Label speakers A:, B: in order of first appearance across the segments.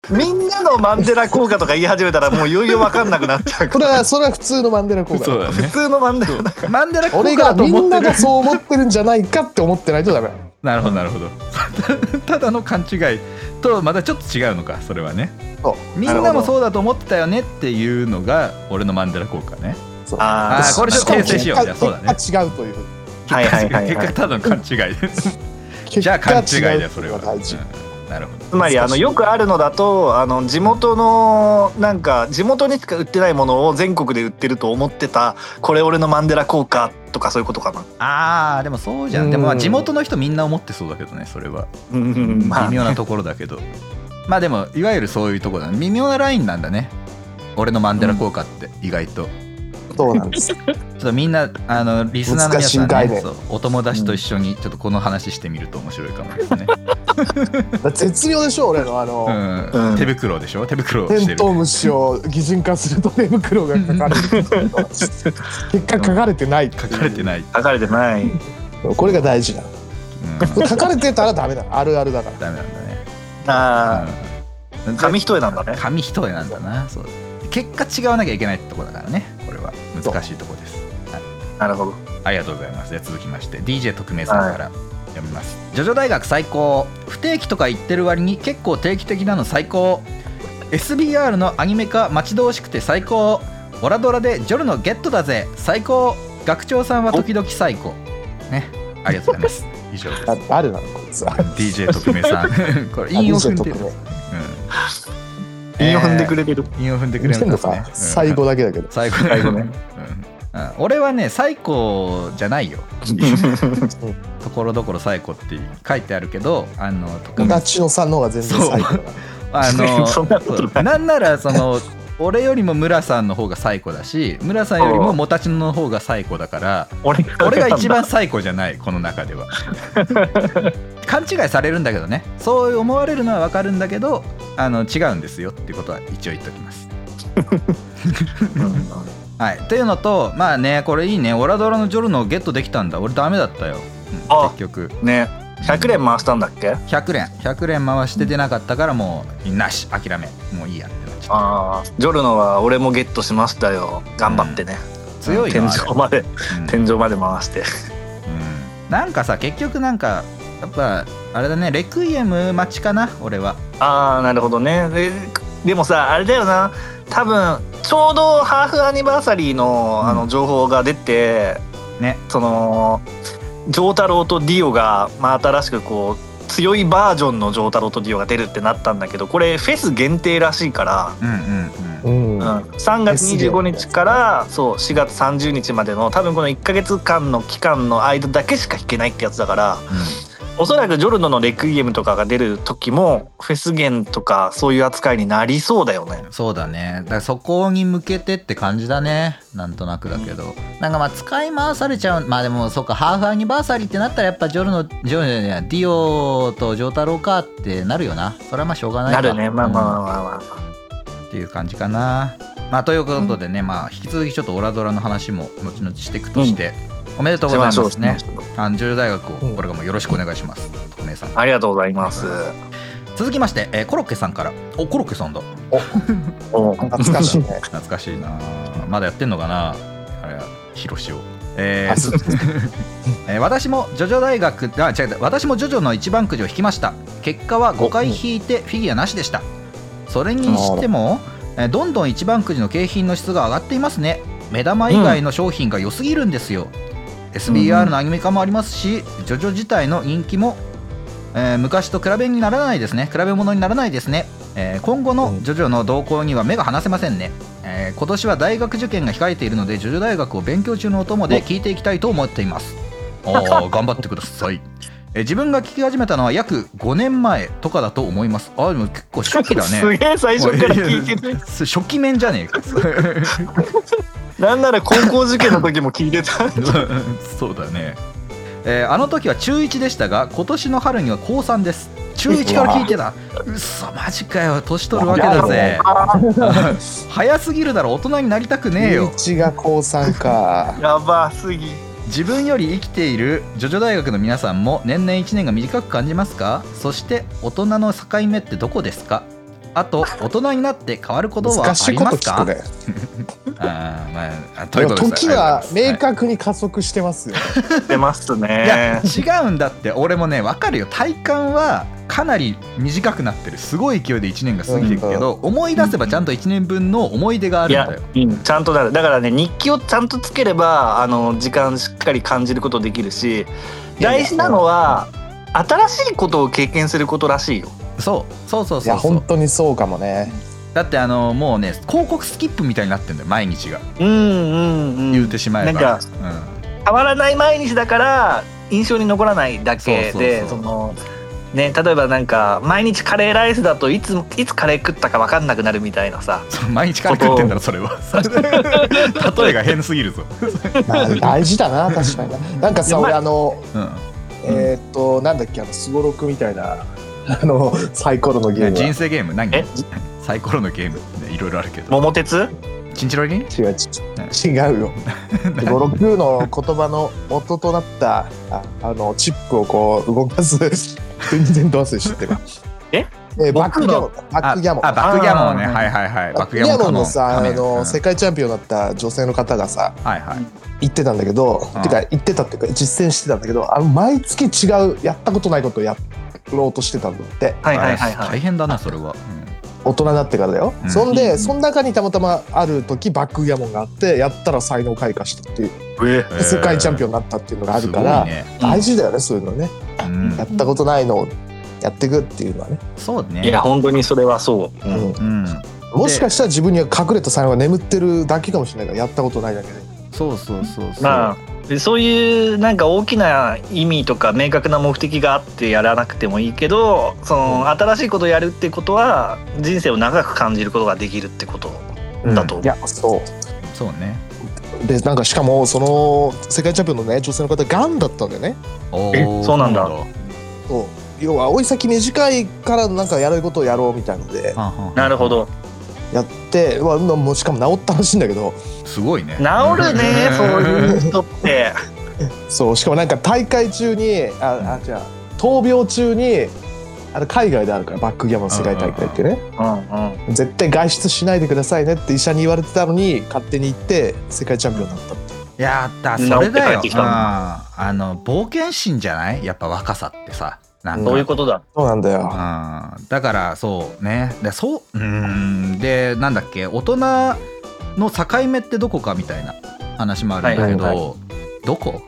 A: みんなのマンデラ効果とか言い始めたらもういよいよ分かんなくなっちゃうから
B: それは普通のマンデラ効果
C: そうだね。
A: 普通のマンデラだから
C: マンデラ効
B: 俺が
C: 果だと思ってる。
B: みんながそう思ってるんじゃないかって思ってないとダメなの。
C: なるほどなるほど。ただの勘違いとまたちょっと違うのか、それはね。
B: そう
C: みんなもそうだと思ってたよねっていうのが俺のマンデラ効果ね。
B: そう
A: あ
C: ーこれちょっと訂正しよう。じゃあそうだね。
B: 結果違うという。
A: はいはいはいはい
C: 結果ただの勘違いです。じゃあ勘違いだよそれは。
B: 大事。
C: なるほど。
A: つまりよくあるのだと地元のなんか地元にしか売ってないものを全国で売ってると思ってた、これ俺のマンデラ効果とかそういうことかな。
C: あーでもそうじゃん。でもまあ地元の人みんな思ってそうだけどね、それは。
A: まあ
C: 微妙なところだけど。まあでもいわゆるそういうところだね。微妙なラインなんだね。俺のマンデラ効果って意外と。
B: そうなんです。
C: ちょっとみんなリスナーの皆さ
B: 難しい
C: んね、
B: 概念
C: そうお友達と一緒にちょっとこの話してみると面白いかもですね。
B: 絶妙でしょ俺の
A: うん
C: 手袋でしょ、手袋を
B: テ
C: してる。
B: ントウムシを擬人化すると手袋が書かれてる結果書かれてないっていう
C: 書かれてない。
A: 書かれてない。
B: これが大事なの。
C: うん、
B: 書かれてたらダメだ、あるあるだから。
C: ダメなんだね。
A: あ
C: うん
A: 紙一重なんだね。
C: 紙一重なんだな。そう。結果違わなきゃいけないってとこだからね。これは難しいとこです。はい、
A: なるほど。
C: ありがとうございます。では続きまして DJ 特命さんから読みます。ジョジョ大学最高。不定期とか言ってる割に結構定期的なの最高。SBR のアニメ化待ち遠しくて最高。オラドラでジョルノゲットだぜ最高。学長さんは時々最高ね。ありがとうございます。以上です。
B: あるなのこいつは。
C: DJ 特命さんこれ韻を踏んでる。
A: 韻を踏んでくれてる。
C: 韻を踏んでくれるんですね。
B: 最後だけだけど。
C: 最後
A: 最後ね。
C: 俺はね最高じゃないよ。ところどころ最高って書いてあるけど特
B: ガチのさんの方が全然最高だ。
A: そんなことない。
C: なんなら俺よりも村さんの方が最高だし、村さんよりももたちの方が最高だから俺が一番最高じゃないこの中では。勘違いされるんだけどね、そう思われるのは分かるんだけど違うんですよっていうことは一応言っておきます。はい、というのとまあねこれいいね、オラドラのジョルノをゲットできたんだ。俺ダメだったよ、結局
A: ね。100連回したんだっけ。
C: 100連回して出なかったからもうなし諦め、もういいやってなっちゃった。
A: ああ、ジョルノは俺もゲットしましたよ。頑張ってね。
C: 強いよ
A: 天井まで、天井まで回して。
C: なんかさ結局なんかやっぱあれだね、レクイエム待ちかな俺は。
A: ああなるほどね。でもさあれだよな、多分ちょうどハーフアニバーサリーの情報が出て、
C: ね、
A: その丈太郎とディオが、まあ、新しくこう強いバージョンの丈太郎とディオが出るってなったんだけど、これフェス限定らしいから、3月25日からそう4月30日までの多分この1ヶ月間の期間の間だけしか弾けないってやつだから、おそらくジョルノのレクイエムとかが出る時もフェス限とかそういう扱いになりそうだよね。
C: そうだね、だからそこに向けてって感じだね、なんとなくだけど、なんかまあ使い回されちゃう。まあでもそうか、ハーフアニバーサリーってなったらやっぱディオと丈太郎かってなるよな。それはまあしょうがないか。
A: なるね。まあまあまあまあ、
C: っていう感じかな。まあということでね、まあ引き続きちょっとオラドラの話も後々していくとして、おめでとうございますね。ジョジョ大学をこれからもよろしくお願いします。お姉さん。
A: ありがとうございます。
C: 続きまして、コロッケさんから。コロッケさんだ。
B: 懐かしいね。
C: 懐かしいな。まだやってんのかな、あれヒロシを。私もジョジョ大学私もジョジョの一番くじを引きました。結果は5回引いてフィギュアなしでした。それにしてもどんどん一番くじの景品の質が上がっていますね。目玉以外の商品が良すぎるんですよ。SBR のアニメ化もありますし、ジョジョ自体の人気も、昔と比べ物にならないですね。今後のジョジョの動向には目が離せませんね。今年は大学受験が控えているのでジョジョ大学を勉強中のお供で聞いていきたいと思っています。頑張ってください。自分が聞き始めたのは約5年前とかだと思います。でも結構初期だね。
A: すげえ最初から聞いてる。
C: 初期面じゃねえか。
A: なんなら高校受験の時も聞いてた。
C: そうだね。あの時は中1でしたが、今年の春には高3です。中1から聞いてた。うそマジかよ、年取るわけだぜ。早すぎるだろ、大人になりたくねえよ。
B: 中1が高3か。
A: やばすぎ。
C: 自分より生きているジョジョ大学の皆さんも年々1年が短く感じますか？そして大人の境目ってどこですか？ あと大人になって変わることはありますか？
B: 難しいこと聞くね。
C: ということです。
B: 時は明確に加速してますよ。
A: 出ます
C: いや
A: ね。
C: 違うんだって。俺もね分かるよ。体感はかなり短くなってる。すごい勢いで1年が過ぎていくけど、思い出せばちゃんと1年分の思い出があるんだよ。
A: ちゃんとなる。だからね、日記をちゃんとつければ時間しっかり感じることできるし、大事なのは新しいことを経験することらしいよ。
C: そう。
B: いや本当にそうかもね。
C: だってもうね広告スキップみたいになってんだよ毎日が。言うてしまえば
A: なんか、変わらない毎日だから印象に残らないだけで、ね、例えばなんか毎日カレーライスだといつカレー食ったか分かんなくなるみたいなさ。
C: 毎日カレー食ってんだろそれは。例えが変すぎるぞ。
B: まあ大事だな確かに。なんかさ俺なんだっけスゴロクみたいなサイコロのゲーム。
C: 人生ゲーム何？サイコロのゲームいろいろあるけど。
A: 桃鉄？
C: チンチロリン？
B: 違うよ。スゴロクの言葉の元となったチップをこう動かす全然どうせ知ってる。バックギャモン。バックギャモン。
C: バックギャモンね。はい。
B: バックギャモンのさ世界チャンピオンだった女性の方がさ言ってたんだけど、てか言ってたっていうか実践してたんだけど、毎月違うやったことないことをやろうとしてたんだって。
C: 大変だなそれは。
B: 大人になってからだよ。そんでその中にたまたまある時バックギャモンがあってやったら才能開花したっていう、世界チャンピオンになったっていうのがあるから大事だよねそういうのね。やったことないのをやっていくっていうのはね。
C: そうね。
A: いや本当にそれはそう。
B: もしかしたら自分には隠れた才能が眠ってるだけかもしれないからやったことないだけで。
C: そう。
A: まあそういうなんか大きな意味とか明確な目的があってやらなくてもいいけど、新しいことをやるってことは人生を長く感じることができるってことだと思う。
B: いやそう
C: ね。
B: でなんかしかもその世界チャンピオンのね女性の方がんだったんだよね。
A: そうなんだ。
B: そう要は老い先短いからなんかやることをやろうみたいので。
A: なるほど。
B: やってもうしかも治ったらしいんだけど。
C: すごいね。
A: 治るねそういう人って。
B: そうしかもなんか大会中に闘病中に海外であるからバックギャモン世界大会ってね、絶対外出しないでくださいねって医者に言われてたのに勝手に行って世界チャンピオンになったって。
C: いやそれだよ。冒険心じゃない？やっぱ若さってさ。
A: そういうことだ。
B: そうなんだよ。
C: だからそうね。でなんだっけ大人の境目ってどこかみたいな話もあるんだけど、どこ？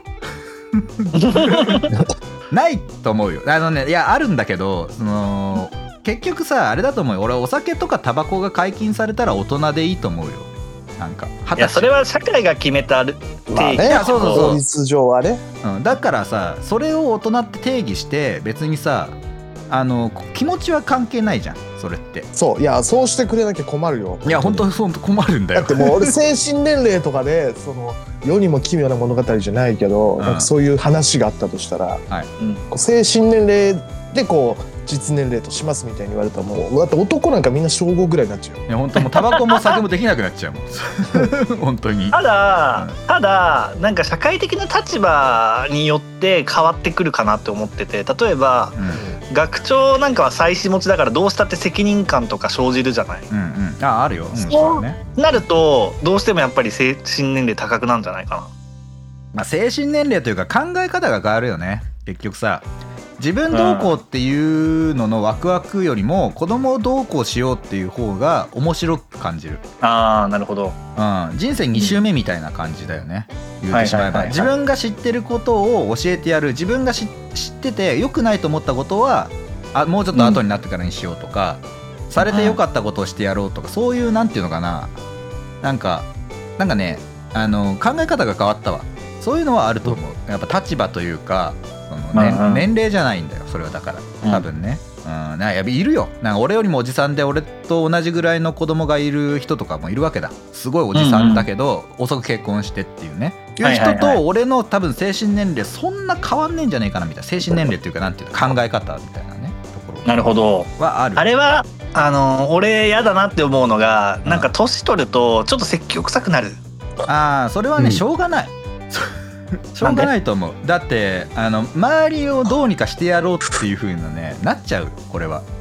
C: ないと思うよ。いやあるんだけど結局さあれだと思うよ。俺お酒とかタバコが解禁されたら大人でいいと思うよ。なんか
A: いやそれは社会が決めた定義。
B: いや法律上はね。
C: だからさそれを大人って定義して別にさ気持ちは関係ないじゃんそれって。
B: そういやそうしてくれなきゃ困るよ。
C: いや本当困るんだよ。
B: だってもう俺精神年齢とかで世にも奇妙な物語じゃないけど、なんかそういう話があったとしたら、精神年齢でこう実年齢としますみたいに言われたらもうだって男なんかみんな小5ぐらいになっちゃう。
C: いや本当もうタバコも酒もできなくなっちゃうもん。本当に。
A: ただなんか社会的な立場によって変わってくるかなって思ってて、例えば、学長なんかは妻子持ちだからどうしたって責任感とか生じるじゃない。
C: あるよ。
A: そうなるとどうしてもやっぱり精神年齢高くなんじゃないか
C: な。精神年齢というか考え方が変わるよね結局さ。自分どうこうっていうののワクワクよりも子供をどうこうしようっていう方が面白く感じる。
A: なるほど。
C: 人生2周目みたいな感じだよね、言ってしまえば。自分が知ってることを教えてやる。自分が知ってて良くないと思ったことはもうちょっと後になってからにしようとか、されて良かったことをしてやろうとか、そういうなんていうのかな、なんかね考え方が変わったわ。そういうのはあると思う。やっぱ立場というか年齢じゃないんだよそれは。だから多分ね、やっぱいるよ。なんか俺よりもおじさんで俺と同じぐらいの子供がいる人とかもいるわけだ。すごいおじさんだけど、遅く結婚してっていうね、いう人と俺の多分精神年齢そんな変わんねえんじゃねえかなみたいな。精神年齢っていうかなんていうの考え方みたいなねところ。
A: なるほど。
C: はある。
A: あれは俺嫌だなって思うのが、なんか年取るとちょっと積極臭くなる。
C: それはね、しょうがない。しょうがないと思う。だって周りをどうにかしてやろうっていう風なねなっちゃう。これは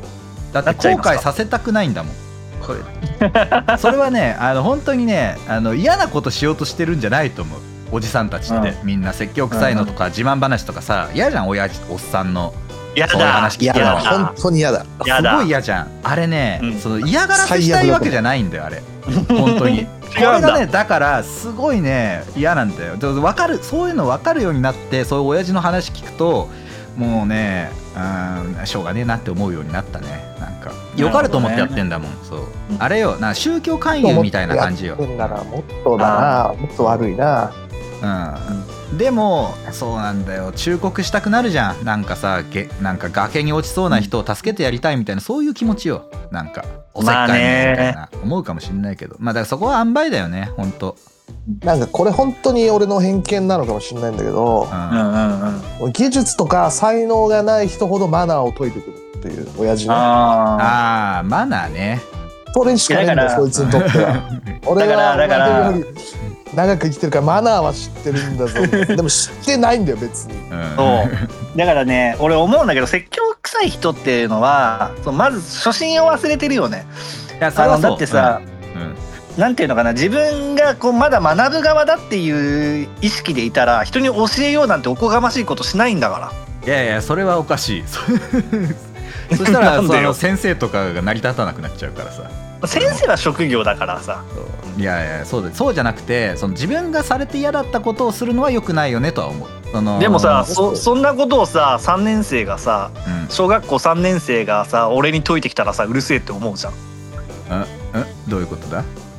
C: だって後悔させたくないんだもんこれそれはね本当にね嫌なことしようとしてるんじゃないと思う。おじさんたちって、みんな説教臭いのとか自慢話とかさ嫌じゃん。おっさんのそういう話聞くの
B: 本当に嫌だ。
C: すごい嫌じゃんあれね、その嫌がらせしたいわけじゃないんだよあれ本当にこれがねだからすごいね嫌なんだよ。分かる、そういうの分かるようになって、そういう親父の話聞くともうねしょうがねえなって思うようになったね。なんかよかると思ってやってんだもん。そうあれよな、宗教勧誘みたいな感じよ。
B: もっとだな、もっと悪いな。
C: でもそうなんだよ、忠告したくなるじゃん。なんかさなんか崖に落ちそうな人を助けてやりたいみたいな、そういう気持ちよ。なんかおせっかいみたいな思うかもしれないけど、だからそこは塩梅だよね本当。
B: なんかこれ本当に俺の偏見なのかもしれないんだけど、技術とか才能がない人ほどマナーを説いてくるっていう親父ね。
C: マナーね。
B: それしかないんだよそいつにとっては。俺はだから長く生きてるからマナーは知ってるんだぞでも知ってないんだよ別に。
A: そうだからね、俺思うんだけど説教臭い人っていうのはまず初心を忘れてるよね。だってさ、なんていうのかな、自分がまだ学ぶ側だっていう意識でいたら人に教えようなんておこがましいことしないんだから。
C: いやいやそれはおかしいそしたら先生とかが成り立たなくなっちゃうからさ。
A: 先生は職業だからさ。
C: いやいやそうじゃなくて、自分がされて嫌だったことをするのは良くないよねとは思う。
A: でもさそんなことをさ3年生がさ、小学校3年生がさ俺に解いてきたらさうるせえって思うじゃん。
C: どういうことだ。